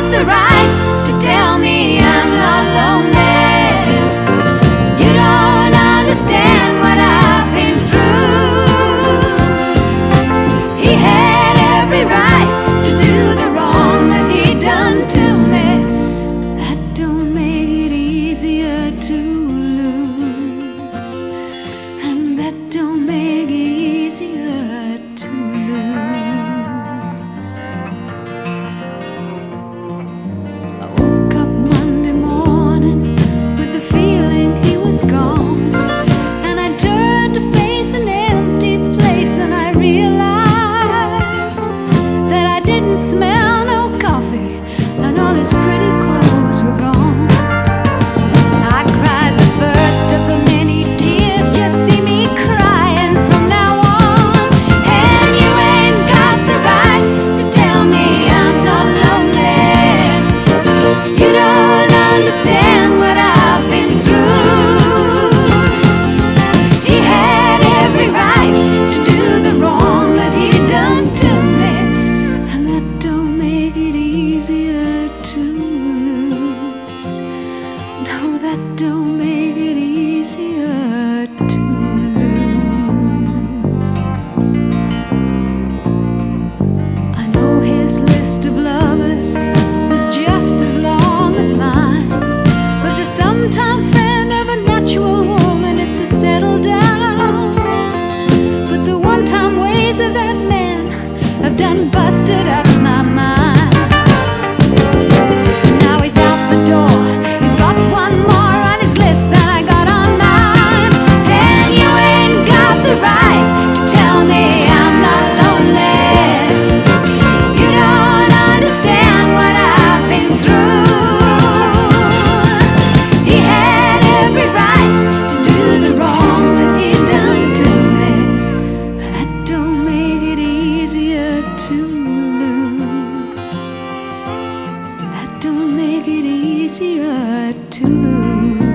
the right to tell me I'm not lonely. You don't understand what I've been through. He had every right to do the wrong that he'd done to me. That don't make it easier to lose, and that don't make it easier to lose. I woke up Monday morning with the feeling he was gone, and I turned to face an empty place, and I realized that I didn't smell no coffee, and all his pretty clothes were gone. I cried the first of the many tears, just see me crying from now on. And you ain't got the right to tell me I'm not lonely. You don't understand what I've been through. He had every right to do the wrong that he'd done to me, and that don't make it easier to lose. No, that don't make it easier to lose. I know his list of lovers was just as long as mine, but the sometime friend of a natural woman is to settle down. But the one-time ways of that man have done busted up my mind. Now he's out the door, he's got one more on his list than I got on mine. And you ain't got the right to tell me I'm not lonely. You don't understand what I've been through. He had every right to do the wrong that he'd done to me. That don't make it easier to lose. That don't make it easier to lose.